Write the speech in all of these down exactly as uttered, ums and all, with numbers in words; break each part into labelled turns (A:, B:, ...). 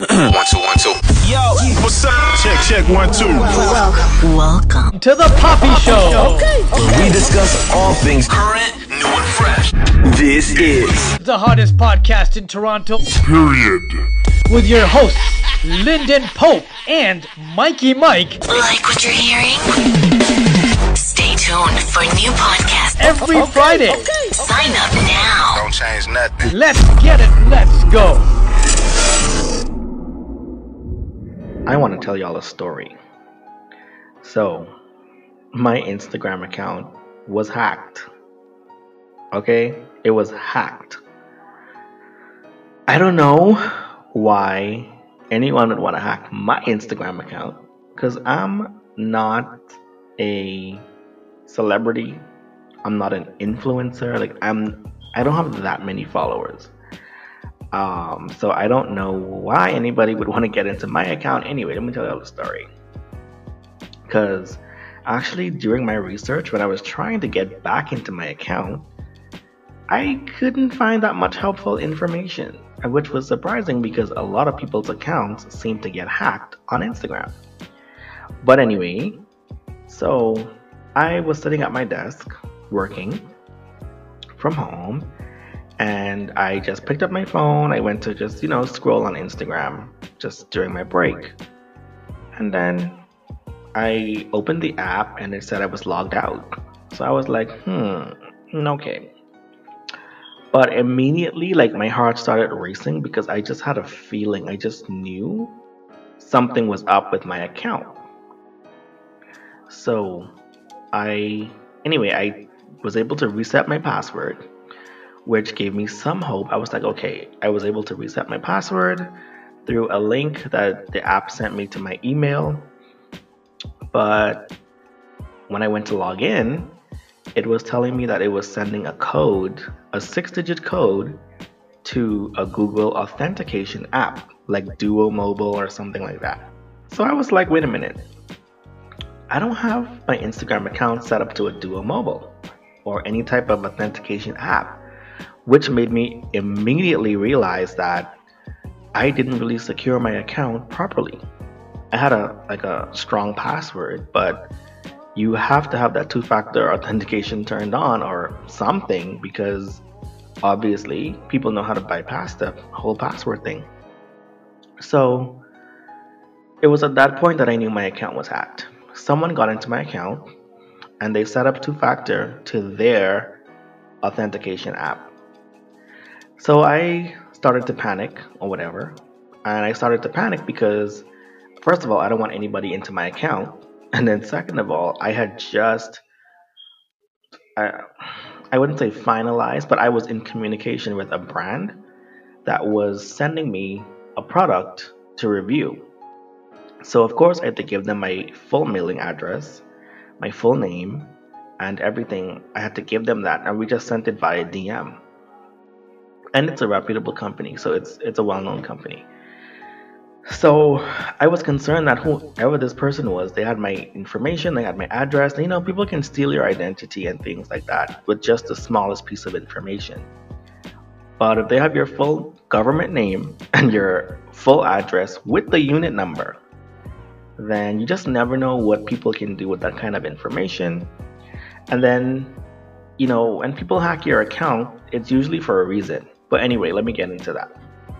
A: One, two, one, two.
B: Yo,
C: What's up? Check, check, one, two.
D: Welcome. Welcome
B: to the Poppy Show.
D: Okay.
A: Where we discuss all things current, new, and fresh. This is
B: The hottest podcast in Toronto.
C: Period.
B: With your hosts, Lyndon Pope and Mikey Mike.
D: Like what you're hearing? Stay tuned for new podcasts
B: Every okay, Friday.
D: Okay. Sign up now.
A: Don't change nothing.
B: Let's get it. Let's go.
E: I want to tell y'all a story. So, my Instagram account was hacked. Okay? It was hacked. I don't know why anyone would want to hack my Instagram account, because I'm not a celebrity. I'm not an influencer. Like I'm I don't have that many followers. Um, so I don't know why anybody would want to get into my account. Anyway, let me tell you the story. Because actually during my research, when I was trying to get back into my account, I couldn't find that much helpful information, which was surprising because a lot of people's accounts seem to get hacked on Instagram. But anyway, so I was sitting at my desk working from home, and I just picked up my phone. I went to just, you know, scroll on Instagram just during my break. And then I opened the app and it said I was logged out. So I was like, hmm, okay. But immediately, like, my heart started racing because I just had a feeling. I just knew something was up with my account. So I, anyway, I was able to reset my password, which gave me some hope. I was like, okay, I was able to reset my password through a link that the app sent me to my email. But when I went to log in, it was telling me that it was sending a code, a six-digit code, to a Google authentication app, like Duo Mobile or something like that. So I was like, wait a minute. I don't have my Instagram account set up to a Duo Mobile or any type of authentication app, which made me immediately realize that I didn't really secure my account properly. I had a like a strong password, but you have to have that two-factor authentication turned on or something, because obviously people know how to bypass the whole password thing. So it was at that point that I knew my account was hacked. Someone got into my account and they set up two-factor to their authentication app. So I started to panic or whatever. And I started to panic because, first of all, I don't want anybody into my account. And then second of all, I had just, I, I wouldn't say finalized, but I was in communication with a brand that was sending me a product to review. So of course I had to give them my full mailing address, my full name, and everything. I had to give them that, and we just sent it via D M. And it's a reputable company, so it's it's a well-known company. So I was concerned that whoever this person was, they had my information, they had my address. You know, people can steal your identity and things like that with just the smallest piece of information. But if they have your full government name and your full address with the unit number, then you just never know what people can do with that kind of information. And then, you know, when people hack your account, it's usually for a reason. But anyway, let me get into that.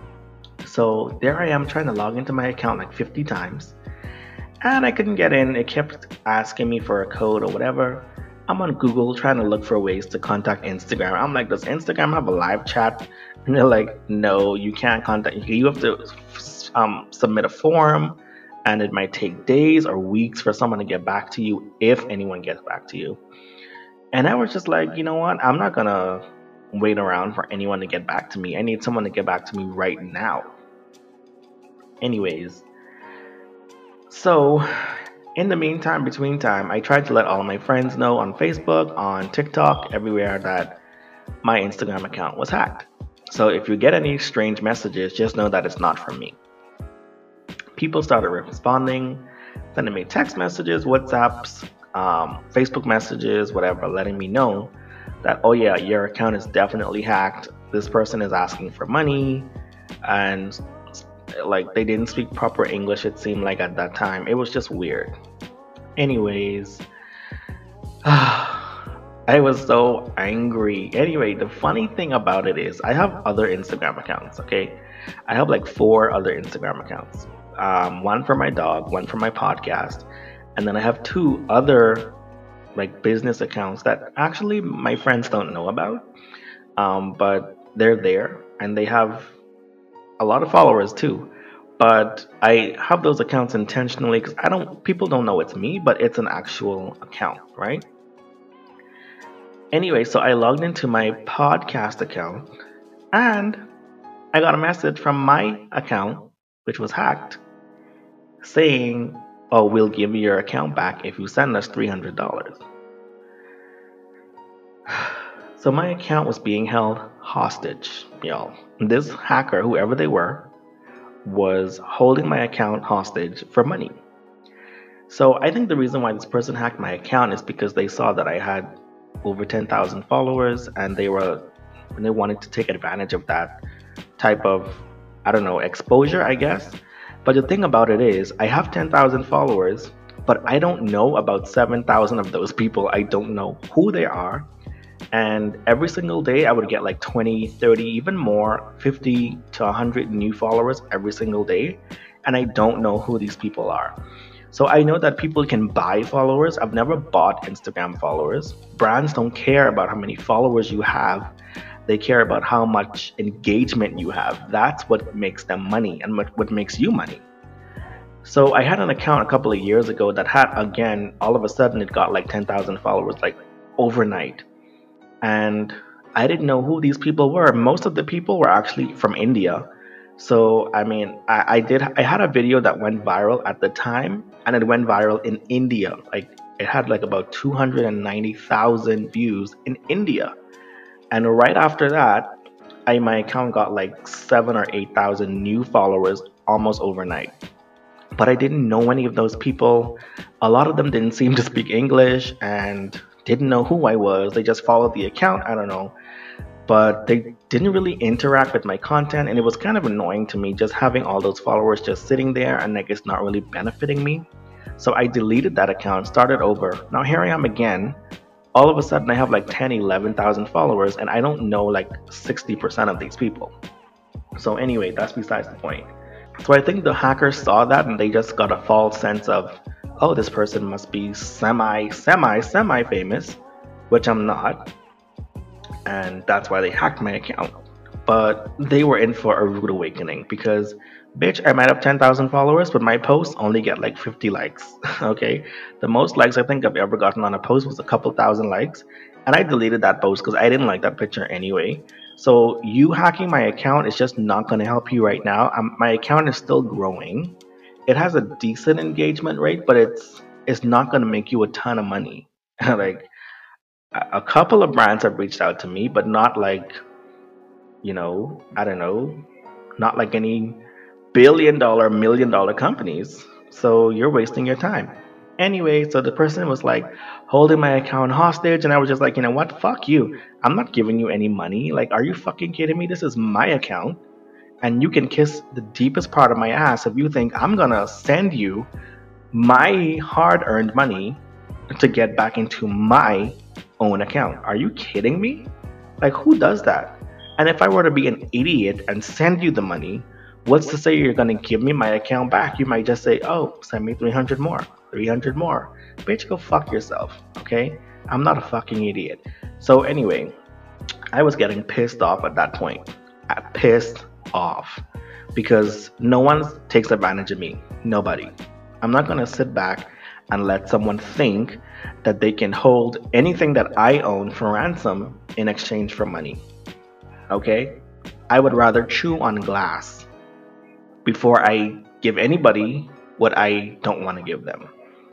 E: So there I am trying to log into my account like fifty times, and I couldn't get in. It kept asking me for a code or whatever. I'm on Google trying to look for ways to contact Instagram. I'm like, does Instagram have a live chat? And they're like, no, you can't contact. You have to um, submit a form, and it might take days or weeks for someone to get back to you, if anyone gets back to you. And I was just like, you know what? I'm not gonna wait around for anyone to get back to me. I need someone to get back to me right now. Anyways, so in the meantime, between time, I tried to let all my friends know on Facebook, on TikTok, everywhere, that my Instagram account was hacked. So if you get any strange messages, just know that it's not from me. People started responding, sending me text messages, WhatsApps, um, Facebook messages, whatever, letting me know that, oh yeah, your account is definitely hacked. This person is asking for money, and Like they didn't speak proper English, it seemed like at that time. It was just weird. Anyways, I was so angry. Anyway, the funny thing about it is I have other Instagram accounts, okay? I have like four other Instagram accounts. Um, one for my dog, one for my podcast, and then I have two other like business accounts that actually my friends don't know about. Um, but they're there and they have a lot of followers too. But I have those accounts intentionally because I don't people don't know it's me, but it's an actual account, right? Anyway, so I logged into my podcast account and I got a message from my account, which was hacked, saying, "Oh, we'll give you your account back if you send us three hundred dollars" So my account was being held hostage, y'all. This hacker, whoever they were, was holding my account hostage for money. So I think the reason why this person hacked my account is because they saw that I had over ten thousand followers and they were and they wanted to take advantage of that type of, I don't know, exposure, I guess. But the thing about it is I have ten thousand followers, but I don't know about seven thousand of those people. I don't know who they are. And every single day I would get like twenty, thirty, even more, fifty to one hundred new followers every single day. And I don't know who these people are. So I know that people can buy followers. I've never bought Instagram followers. Brands don't care about how many followers you have. They care about how much engagement you have. That's what makes them money and what, what makes you money. So I had an account a couple of years ago that had, again, all of a sudden it got like ten thousand followers, like overnight. And I didn't know who these people were. Most of the people were actually from India. So, I mean, I, I did, I had a video that went viral at the time, and it went viral in India. Like, it had like about two hundred ninety thousand views in India. And right after that, I, my account got like seven or eight thousand new followers almost overnight. But I didn't know any of those people. A lot of them didn't seem to speak English and didn't know who I was. They just followed the account. I don't know. But they didn't really interact with my content. And it was kind of annoying to me just having all those followers just sitting there and like it's not really benefiting me. So I deleted that account, started over. Now here I am again. All of a sudden I have like ten, eleven thousand followers and I don't know like sixty percent of these people. So anyway, that's besides the point. So I think the hackers saw that and they just got a false sense of, oh, this person must be semi, semi, semi famous, which I'm not. And that's why they hacked my account. But they were in for a rude awakening because, bitch, I might have ten thousand followers, but my posts only get like fifty likes, okay? The most likes I think I've ever gotten on a post was a couple thousand likes. And I deleted that post because I didn't like that picture anyway. So you hacking my account is just not going to help you right now. Um, my account is still growing. It has a decent engagement rate, but it's it's not going to make you a ton of money. Like a, a couple of brands have reached out to me, but not like, you know, I don't know, not like any billion dollar, million dollar companies. So you're wasting your time. Anyway, so the person was like holding my account hostage, and I was just like, you know what? Fuck you. I'm not giving you any money. Like, are you fucking kidding me? This is my account. And you can kiss the deepest part of my ass if you think I'm gonna send you my hard-earned money to get back into my own account. Are you kidding me? Like, who does that? And if I were to be an idiot and send you the money, what's to say you're gonna give me my account back? You might just say, oh, send me three hundred more, three hundred more. Bitch, go fuck yourself, okay? I'm not a fucking idiot. So anyway, I was getting pissed off at that point. I pissed off because no one takes advantage of me. Nobody. I'm not gonna sit back and let someone think that they can hold anything that I own for ransom in exchange for money. Okay? I would rather chew on glass before I give anybody what I don't want to give them.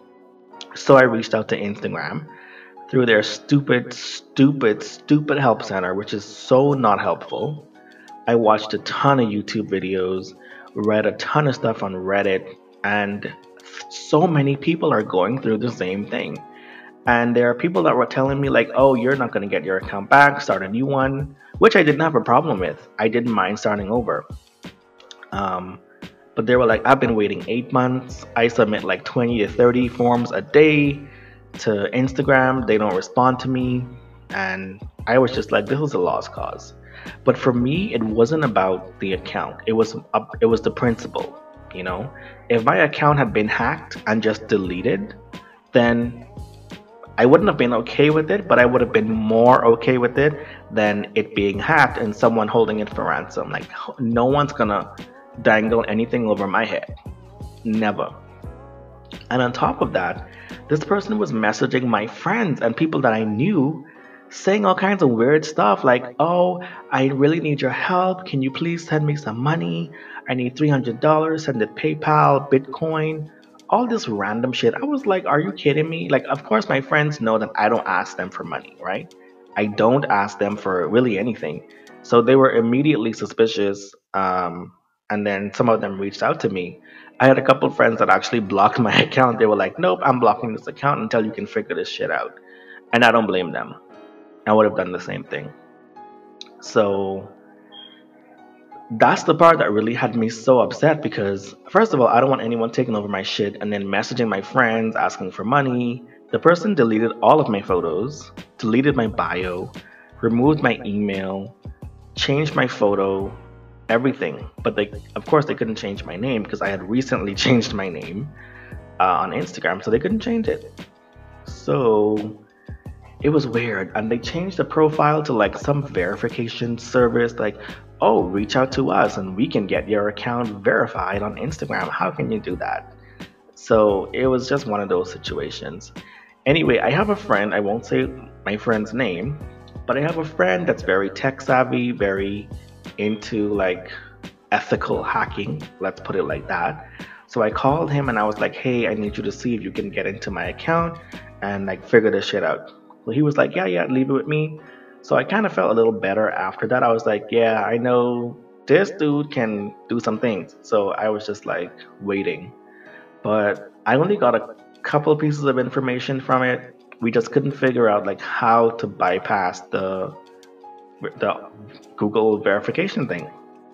E: So I reached out to Instagram through their stupid, stupid, stupid help center, which is so not helpful. I watched a ton of YouTube videos, read a ton of stuff on Reddit, and so many people are going through the same thing. And there are people that were telling me like, oh, you're not going to get your account back, start a new one, which I didn't have a problem with. I didn't mind starting over. Um, But they were like, I've been waiting eight months. I submit like twenty to thirty forms a day to Instagram. They don't respond to me. And I was just like, this was a lost cause. But for me, it wasn't about the account. It was uh, it was the principle. You know, if my account had been hacked and just deleted, then I wouldn't have been okay with it, but I would have been more okay with it than it being hacked and someone holding it for ransom. Like, no one's gonna dangle anything over my head. Never. And on top of that, this person was messaging my friends and people that I knew, saying all kinds of weird stuff like, oh, I really need your help. Can you please send me some money? I need three hundred dollars. Send it PayPal, Bitcoin, all this random shit. I was like, are you kidding me? Like, of course, my friends know that I don't ask them for money, right? I don't ask them for really anything. So they were immediately suspicious. Um, and then some of them reached out to me. I had a couple of friends that actually blocked my account. They were like, nope, I'm blocking this account until you can figure this shit out. And I don't blame them. I would have done the same thing. So that's the part that really had me so upset because, first of all, I don't want anyone taking over my shit and then messaging my friends asking for money. The person deleted all of my photos, deleted my bio, removed my email, changed my photo, everything. But they, of course, they couldn't change my name because I had recently changed my name uh, on Instagram, so they couldn't change it. So it was weird. And they changed the profile to like some verification service, like, oh, reach out to us and we can get your account verified on Instagram. How can you do that? So it was just one of those situations. Anyway, I have a friend, I won't say my friend's name, but I have a friend that's very tech savvy, very into like ethical hacking, let's put it like that. So I called him and I was like, hey, I need you to see if you can get into my account and like figure this shit out. So he was like, yeah, yeah, leave it with me. So I kind of felt a little better after that. I was like, yeah, I know this dude can do some things. So I was just like waiting. But I only got a couple of pieces of information from it. We just couldn't figure out like how to bypass the the Google verification thing.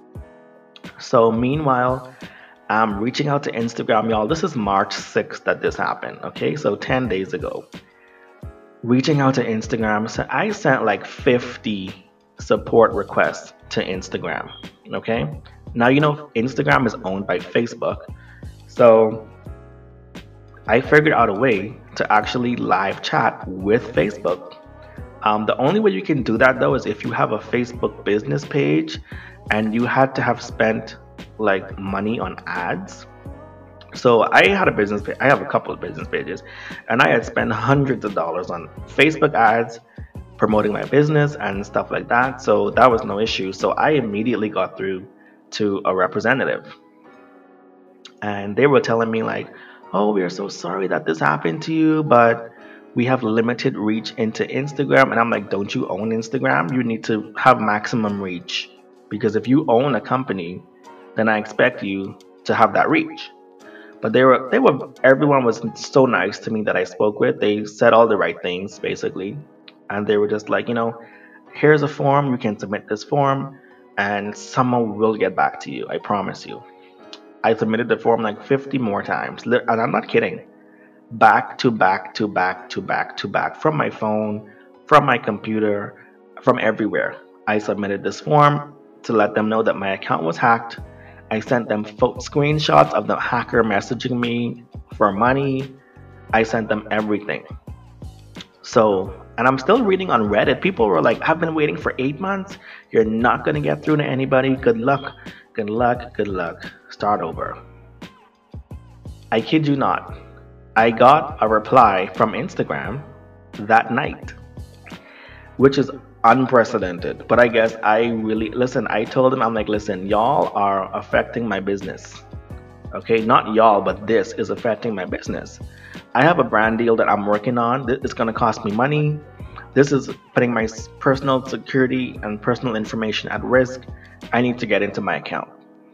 E: So meanwhile, I'm reaching out to Instagram, y'all. This is March sixth that this happened. Okay, so ten days ago. Reaching out to Instagram, so I sent like fifty support requests to Instagram. Okay, now you know Instagram is owned by Facebook, so I figured out a way to actually live chat with Facebook. Um, the only way you can do that though is if you have a Facebook business page and you had to have spent like money on ads. So I had a business page, I have a couple of business pages, and I had spent hundreds of dollars on Facebook ads promoting my business and stuff like that. So that was no issue. So I immediately got through to a representative. And they were telling me like, oh, we are so sorry that this happened to you, but we have limited reach into Instagram. And I'm like, don't you own Instagram? You need to have maximum reach. Because if you own a company, then I expect you to have that reach. But they were, they were, everyone was so nice to me that I spoke with. They said all the right things, basically. And they were just like, you know, here's a form. You can submit this form and someone will get back to you. I promise you. I submitted the form like fifty more times. And I'm not kidding. Back to back to back to back to back from my phone, from my computer, from everywhere. I submitted this form to let them know that my account was hacked. I sent them fo- screenshots of the hacker messaging me for money. I sent them everything. So, and I'm still reading on Reddit. People were like, I've been waiting for eight months. You're not going to get through to anybody. Good luck. Good luck. Good luck. Start over. I kid you not. I got a reply from Instagram that night, which is unprecedented. But I guess I really, listen, I told them, I'm like, listen, y'all are affecting my business. Okay, not y'all, but this is affecting my business. I have a brand deal that I'm working on. It's going to cost me money. This is putting my personal security and personal information at risk. I need to get into my account.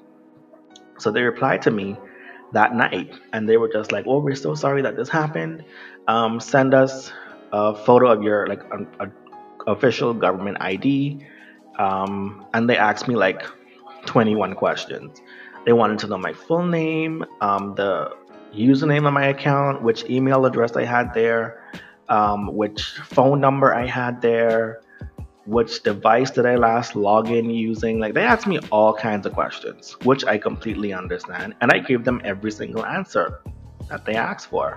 E: So they replied to me that night and they were just like, oh, we're so sorry that this happened. Um, send us a photo of your like a, a official government I D. Um, and they asked me like twenty-one questions. They wanted to know my full name, um, the username of my account, which email address I had there, um, which phone number I had there, which device did I last log in using. Like, they asked me all kinds of questions, which I completely understand, and I gave them every single answer that they asked for.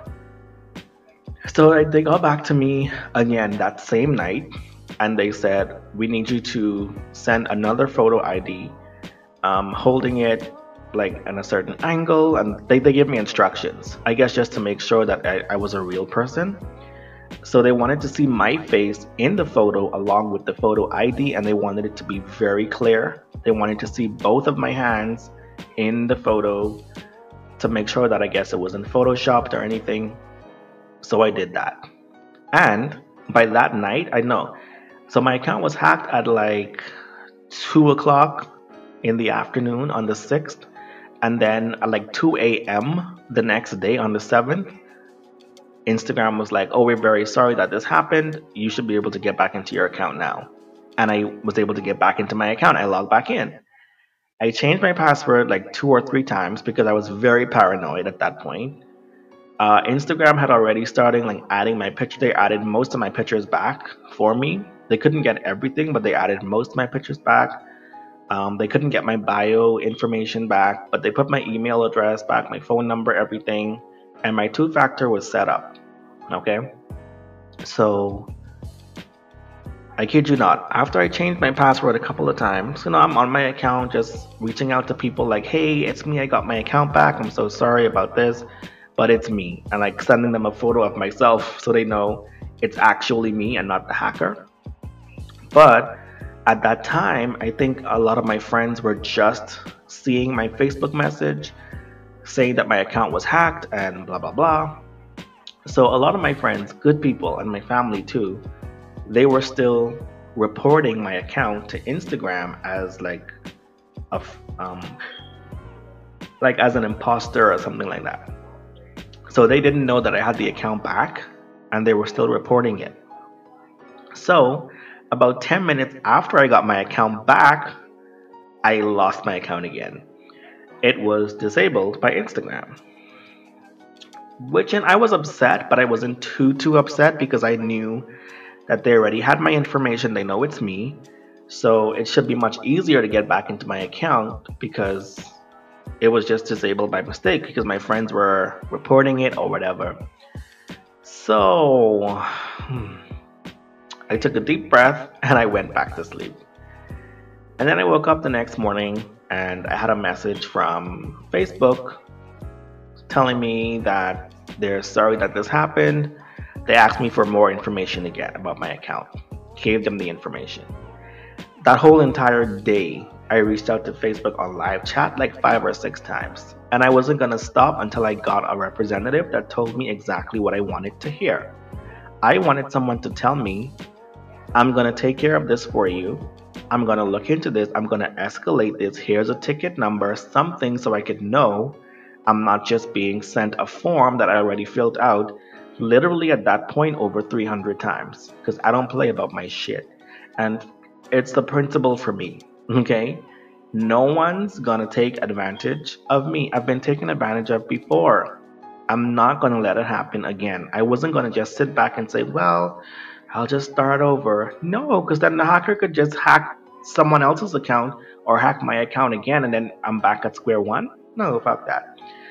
E: So like, they got back to me again that same night, and they said, we need you to send another photo I D, um, holding it like in a certain angle, and they, they gave me instructions, I guess just to make sure that I, I was a real person. So they wanted to see my face in the photo along with the photo I D, and they wanted it to be very clear. They wanted to see both of my hands in the photo to make sure that I guess it wasn't photoshopped or anything. So I did that. And by that night, I know. So my account was hacked at like two o'clock in the afternoon on the sixth. And then at like two a.m. the next day on the seventh, Instagram was like, oh, we're very sorry that this happened. You should be able to get back into your account now. And I was able to get back into my account. I logged back in. I changed my password like two or three times because I was very paranoid at that point. Uh, Instagram had already started like adding my picture. They added most of my pictures back for me. They couldn't get everything, but they added most of my pictures back. Um, they couldn't get my bio information back, but they put my email address back, my phone number, everything, and my two-factor was set up. Okay, so I kid you not, after I changed my password a couple of times, you know, I'm on my account just reaching out to people like, hey, it's me, I got my account back, I'm so sorry about this, but it's me, and like sending them a photo of myself so they know it's actually me and not the hacker. But at that time, I think a lot of my friends were just seeing my Facebook message saying that my account was hacked and blah blah blah. So a lot of my friends, good people, and my family too, they were still reporting my account to Instagram as like a um like as an imposter or something like that. So they didn't know that I had the account back, and they were still reporting it. So about ten minutes after I got my account back, I lost my account again. It was disabled by Instagram. Which, and I was upset, but I wasn't too too upset because I knew that they already had my information. They know it's me, so it should be much easier to get back into my account because it was just disabled by mistake because my friends were reporting it or whatever. So hmm, I took a deep breath and I went back to sleep. And then I woke up the next morning and I had a message from Facebook telling me that they're sorry that this happened. They asked me for more information again about my account. Gave them the information. That whole entire day, I reached out to Facebook on live chat like five or six times. And I wasn't going to stop until I got a representative that told me exactly what I wanted to hear. I wanted someone to tell me, I'm going to take care of this for you. I'm going to look into this. I'm going to escalate this. Here's a ticket number, something so I could know I'm not just being sent a form that I already filled out literally at that point over three hundred times, because I don't play about my shit. And it's the principle for me, okay? No one's gonna take advantage of me. I've been taken advantage of before. I'm not gonna let it happen again. I wasn't gonna just sit back and say, well, I'll just start over. No, because then the hacker could just hack someone else's account or hack my account again, and then I'm back at square one. No, fuck that.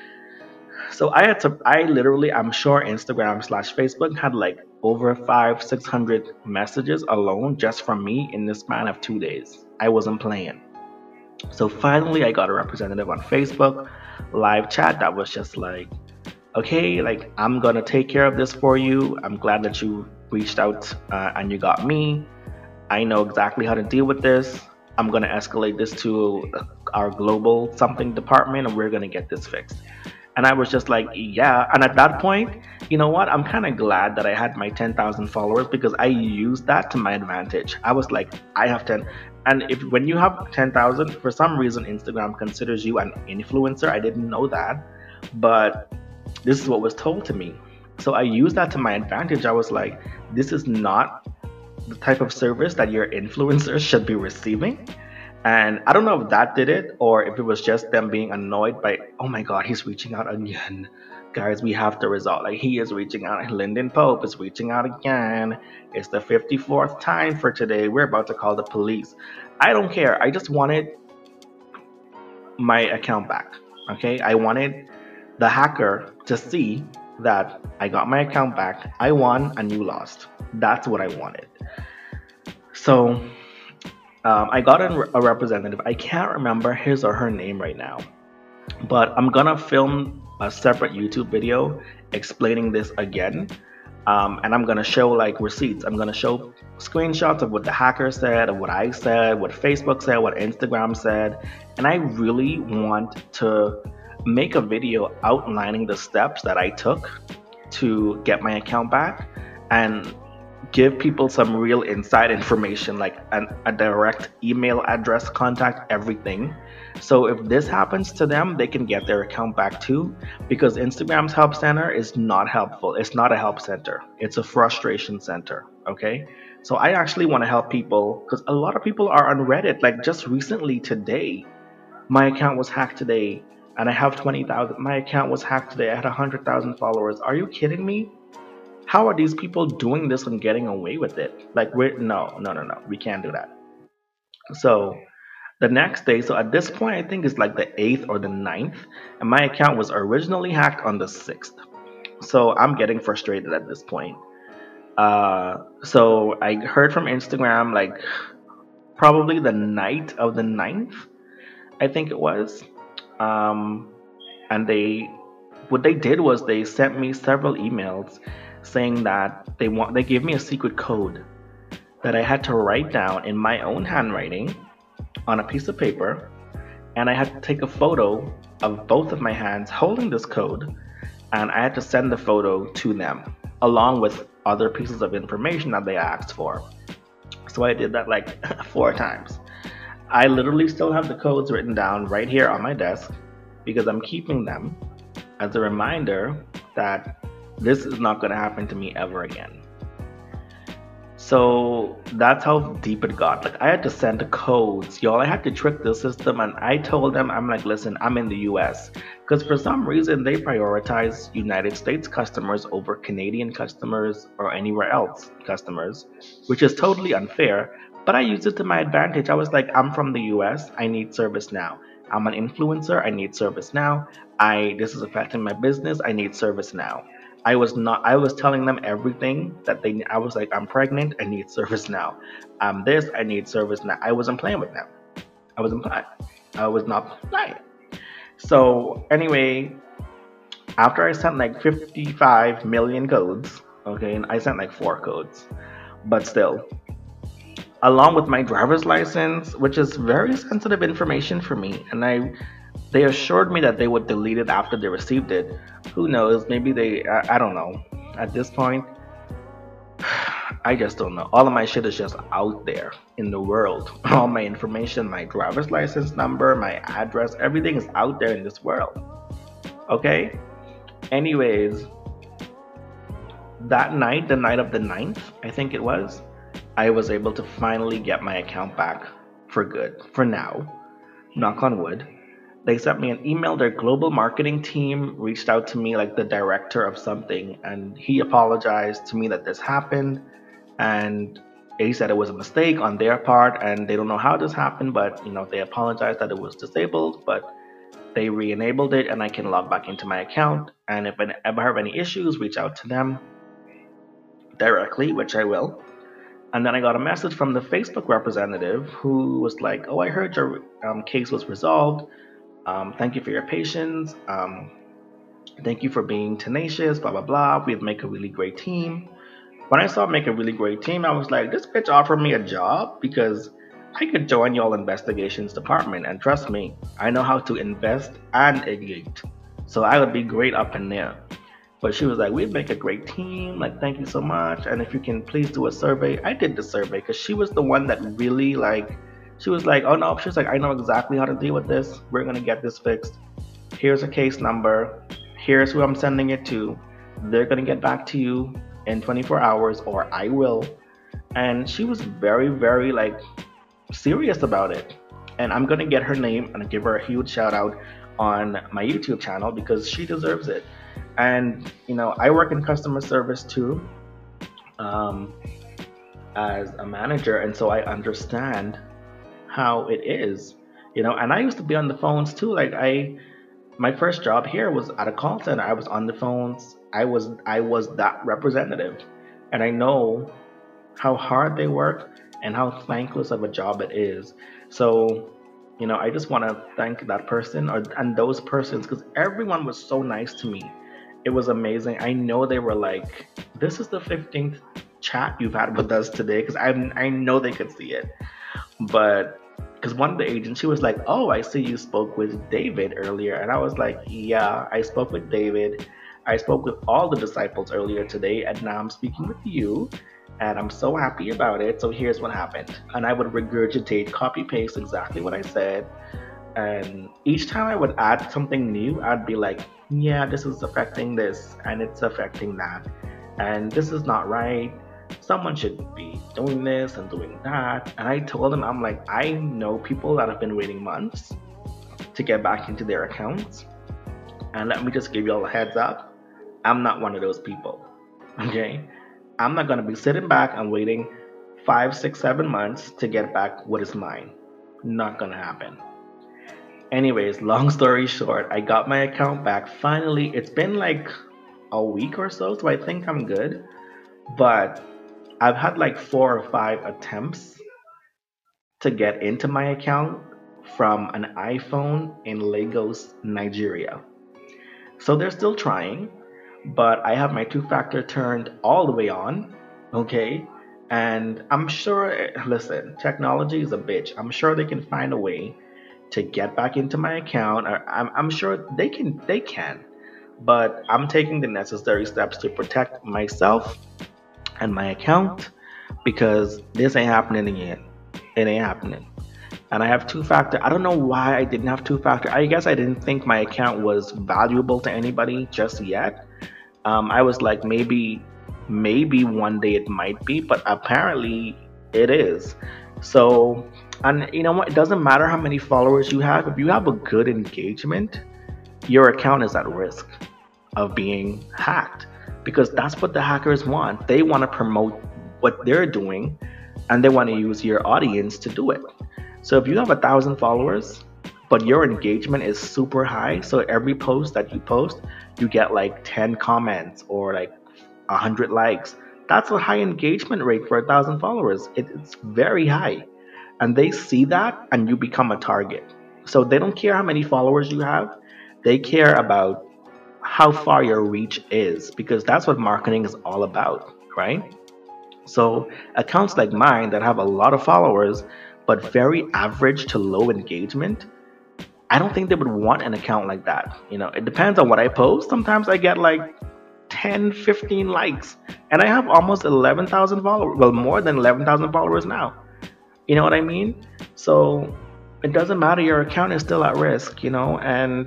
E: So I had to, I literally, I'm sure Instagram slash Facebook had like over five, six hundred messages alone just from me in the span of two days. I wasn't playing. So finally I got a representative on Facebook, live chat that was just like, okay, like I'm gonna take care of this for you. I'm glad that you reached out uh, and you got me. I know exactly how to deal with this. I'm gonna escalate this to our global something department and we're gonna get this fixed. And I was just like, yeah. And at that point, you know what? I'm kind of glad that I had my ten thousand followers because I used that to my advantage. I was like, I have ten. And if when you have ten thousand, for some reason, Instagram considers you an influencer. I didn't know that. But this is what was told to me. So I used that to my advantage. I was like, this is not the type of service that your influencers should be receiving. And I don't know if that did it or if it was just them being annoyed by, oh my God, he's reaching out again. Guys, we have to resolve. Like, he is reaching out. Lyndon Pope is reaching out again. It's the fifty-fourth time for today. We're about to call the police. I don't care. I just wanted my account back. Okay? I wanted the hacker to see that I got my account back. I won and you lost. That's what I wanted. So um, I got a, a representative. I can't remember his or her name right now, but I'm gonna film a separate YouTube video explaining this again. Um, and I'm gonna show like receipts. I'm gonna show screenshots of what the hacker said, of what I said, what Facebook said, what Instagram said. And I really want to make a video outlining the steps that I took to get my account back and give people some real inside information, like an, a direct email address, contact, everything. So if this happens to them, they can get their account back too, because Instagram's help center is not helpful. It's not a help center. It's a frustration center, okay? So I actually want to help people because a lot of people are on Reddit. Like just recently today, my account was hacked today and I have twenty thousand. My account was hacked today. I had one hundred thousand followers. Are you kidding me? How are these people doing this and getting away with it? Like, we're, no, no, no, no. We can't do that. So the next day, so at this point, I think it's like the eighth or the ninth, and my account was originally hacked on the sixth. So I'm getting frustrated at this point. Uh, so I heard from Instagram, like, probably the night of the ninth, I think it was. Um, and they, what they did was they sent me several emails saying that they want, they gave me a secret code that I had to write down in my own handwriting on a piece of paper, and I had to take a photo of both of my hands holding this code, and I had to send the photo to them along with other pieces of information that they asked for. So I did that like four times. I literally still have the codes written down right here on my desk because I'm keeping them as a reminder that this is not going to happen to me ever again. So that's how deep it got. Like I had to send codes, y'all. I had to trick the system, and I told them, I'm like, listen, I'm in the U S because for some reason they prioritize United States customers over Canadian customers or anywhere else customers, which is totally unfair. But I used it to my advantage. I was like, I'm from the U S. I need service now. I'm an influencer. I need service now. I this is affecting my business. I need service now. I was not, I was telling them everything that they, I was like, I'm pregnant, I need service now. I'm this, I need service now. I wasn't playing with them. I wasn't playing. I was not playing. So anyway, after I sent like fifty-five million codes, okay, and I sent like four codes, but still, along with my driver's license, which is very sensitive information for me, and I, they assured me that they would delete it after they received it. Who knows? Maybe they, I, I don't know. At this point, I just don't know. All of my shit is just out there in the world. All my information, my driver's license number, my address, everything is out there in this world. Okay? Anyways, that night, the night of the ninth, I think it was, I was able to finally get my account back for good. For now. Knock on wood. They sent me an email. Their global marketing team reached out to me, like the director of something, and he apologized to me that this happened, and he said it was a mistake on their part and they don't know how this happened, but you know, they apologized that it was disabled, but they re-enabled it and I can log back into my account. And if I ever have any issues, reach out to them directly, which I will. And then I got a message from the Facebook representative who was like, oh, I heard your um, case was resolved. Um, thank you for your patience. Um, thank you for being tenacious, blah, blah, blah. We'd make a really great team. When I saw make a really great team, I was like, this bitch offered me a job because I could join y'all investigations department. And trust me, I know how to invest and ignite. So I would be great up in there. But she was like, we'd make a great team. Like, thank you so much. And if you can please do a survey. I did the survey because she was the one that really like, she was like, oh no, she was like, I know exactly how to deal with this. We're going to get this fixed. Here's a case number. Here's who I'm sending it to. They're going to get back to you in twenty-four hours or I will. And she was very, very like serious about it. And I'm gonna get her name and give her a huge shout out on my YouTube channel because she deserves it. And you know, I work in customer service too, um, as a manager, and so I understand how it is. You know, and I used to be on the phones too. Like I, my first job here was at a call center. I was on the phones. I was I was that representative, and I know how hard they work and how thankless of a job it is. So, you know, I just want to thank that person or and those persons because everyone was so nice to me. It was amazing. I know they were like, "This is the fifteenth chat you've had with us today," because I I know they could see it, but because one of the agents, she was like, "Oh, I see you spoke with David earlier," and I was like, "Yeah, I spoke with David. I spoke with all the disciples earlier today, and now I'm speaking with you." And I'm so happy about it. So here's what happened. And I would regurgitate, copy paste exactly what I said. And each time I would add something new, I'd be like, yeah, this is affecting this and it's affecting that. And this is not right. Someone should be doing this and doing that. And I told them, I'm like, I know people that have been waiting months to get back into their accounts. And let me just give you all a heads up. I'm not one of those people. Okay? I'm not going to be sitting back and waiting five, six, seven months to get back what is mine. Not going to happen. Anyways, long story short, I got my account back. Finally, it's been like a week or so, so I think I'm good. But I've had like four or five attempts to get into my account from an iPhone in Lagos, Nigeria. So they're still trying. But I have my two-factor turned all the way on, okay? And I'm sure, listen, technology is a bitch. I'm sure they can find a way to get back into my account. Or I'm, I'm sure they can, they can. But I'm taking the necessary steps to protect myself and my account because this ain't happening again. It ain't happening. And I have two-factor. I don't know why I didn't have two-factor. I guess I didn't think my account was valuable to anybody just yet. Um, I was like, maybe, maybe one day it might be, but apparently it is. So, and you know what? It doesn't matter how many followers you have. If you have a good engagement, your account is at risk of being hacked because that's what the hackers want. They want to promote what they're doing and they want to use your audience to do it. So if you have a thousand followers, but your engagement is super high, so every post that you post, you get like ten comments or like one hundred likes. That's a high engagement rate for a thousand followers. It, it's very high. And they see that and you become a target. So they don't care how many followers you have. They care about how far your reach is because that's what marketing is all about, right? So accounts like mine that have a lot of followers, but very average to low engagement, I don't think they would want an account like that. You know, it depends on what I post. Sometimes I get like ten, fifteen likes and I have almost eleven thousand followers. Well, more than eleven thousand followers now. You know what I mean? So it doesn't matter. Your account is still at risk, you know. And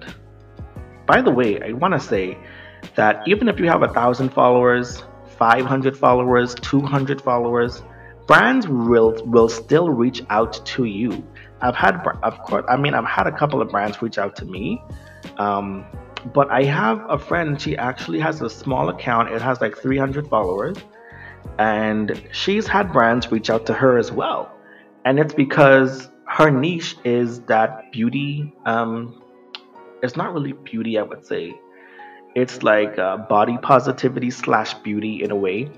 E: by the way, I want to say that even if you have a thousand followers, five hundred followers, two hundred followers, brands will will still reach out to you. I've had, of course, I mean, I've had a couple of brands reach out to me, um, but I have a friend. She actually has a small account. It has like three hundred followers, and she's had brands reach out to her as well. And it's because her niche is that beauty. Um, it's not really beauty, I would say. It's like uh, body positivity slash beauty in a way.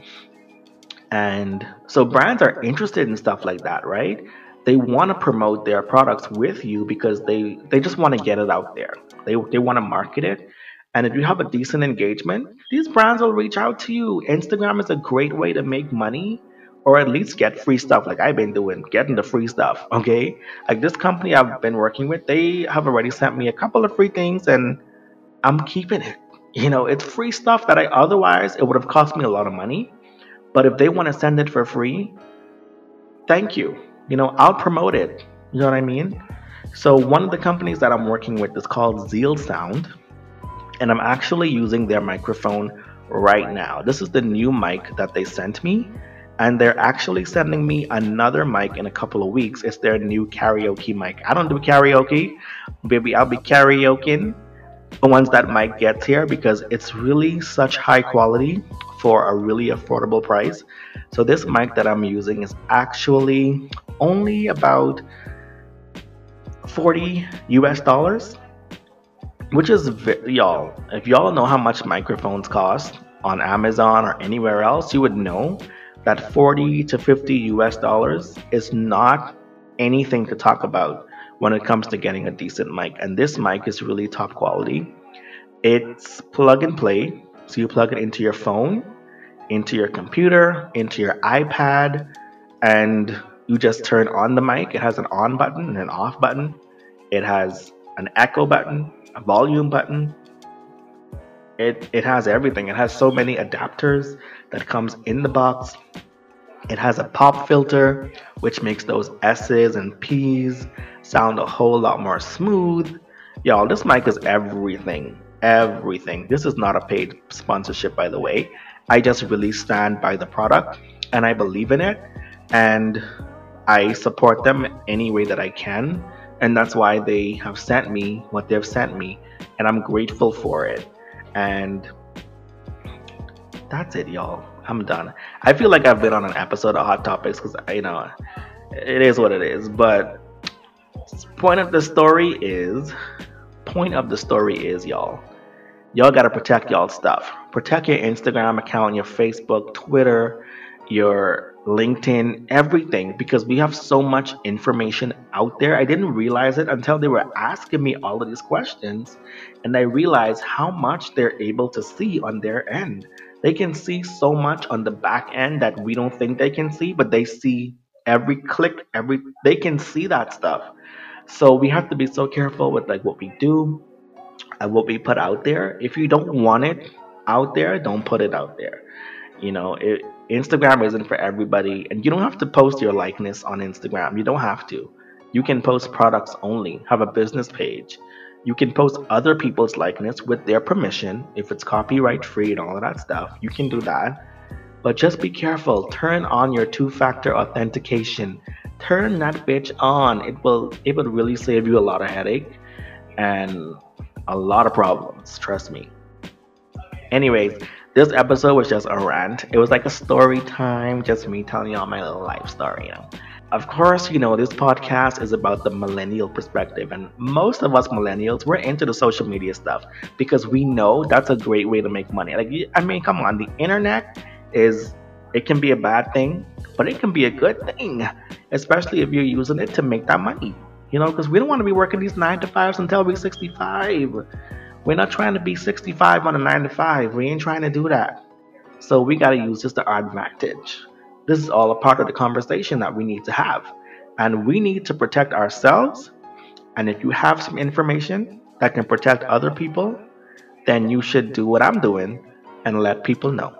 E: And so brands are interested in stuff like that, right? They want to promote their products with you because they, they just want to get it out there. They, they want to market it. And if you have a decent engagement, these brands will reach out to you. Instagram is a great way to make money or at least get free stuff like I've been doing, getting the free stuff, okay? Like this company I've been working with, they have already sent me a couple of free things and I'm keeping it. You know, it's free stuff that I otherwise, it would have cost me a lot of money. But if they want to send it for free, thank you. You know, I'll promote it. You know what I mean? So one of the companies that I'm working with is called Zeal Sound. And I'm actually using their microphone right now. This is the new mic that they sent me. And they're actually sending me another mic in a couple of weeks. It's their new karaoke mic. I don't do karaoke, baby. I'll be karaokeing once that mic gets here because it's really such high quality for a really affordable price. So this mic that I'm using is actually only about forty U S dollars, which is ve- y'all. If y'all know how much microphones cost on Amazon or anywhere else, you would know that forty to fifty U S dollars is not anything to talk about when it comes to getting a decent mic. And this mic is really top quality. It's plug and play. So you plug it into your phone, into your computer, into your iPad, and you just turn on the mic. It has an on button and an off button. It has an echo button, a volume button. It, it has everything. It has so many adapters that comes in the box. It has a pop filter, which makes those S's and P's sound a whole lot more smooth. Y'all, this mic is everything. Everything. This is not a paid sponsorship, by the way. I just really stand by the product and I believe in it. And I support them any way that I can. And that's why they have sent me what they've sent me. And I'm grateful for it. And that's it, y'all. I'm done. I feel like I've been on an episode of Hot Topics because, you know, it is what it is. But point of the story is, point of the story is, y'all, y'all got to protect y'all stuff. Protect your Instagram account, your Facebook, Twitter, your LinkedIn, everything, because we have so much information out there. I didn't realize it until they were asking me all of these questions, and I realized how much they're able to see on their end. They can see so much on the back end that we don't think they can see, but they see every click, every they can see that stuff. So we have to be so careful with like what we do and what we put out there. If you don't want it out there, don't put it out there. You know, it, Instagram isn't for everybody, and you don't have to post your likeness on Instagram. You don't have to. You can post products only, have a business page. You can post other people's likeness with their permission, if it's copyright free and all of that stuff. You can do that. But just be careful. Turn on your two-factor authentication. Turn that bitch on. It will it will really save you a lot of headache and a lot of problems. Trust me. Anyways, this episode was just a rant. It was like a story time, just me telling y'all my little life story, you know. Of course, you know, this podcast is about the millennial perspective, and most of us millennials, we're into the social media stuff because we know that's a great way to make money. Like, I mean, come on, the internet is, it can be a bad thing, but it can be a good thing, especially if you're using it to make that money, you know, because we don't want to be working these nine to fives until we're sixty-five. We're not trying to be sixty-five on a nine to five. We ain't trying to do that. So we got to use this to our advantage. This is all a part of the conversation that we need to have. And we need to protect ourselves. And if you have some information that can protect other people, then you should do what I'm doing and let people know.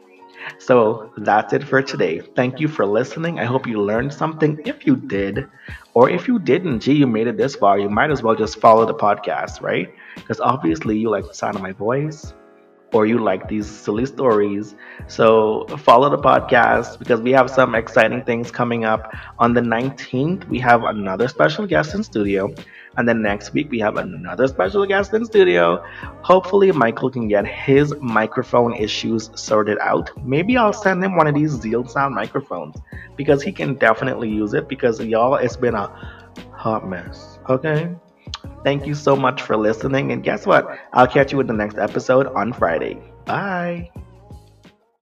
E: So that's it for today. Thank you for listening. I hope you learned something. If you did, or if you didn't, gee, you made it this far, you might as well just follow the podcast, right? Because obviously you like the sound of my voice, or you like these silly stories. So follow the podcast because we have some exciting things coming up. On the nineteenth, we have another special guest in studio. And then next week, we have another special guest in studio. Hopefully, Michael can get his microphone issues sorted out. Maybe I'll send him one of these Zeal Sound microphones because he can definitely use it because, y'all, it's been a hot mess. Okay? Thank you so much for listening. And guess what? I'll catch you in the next episode on Friday. Bye.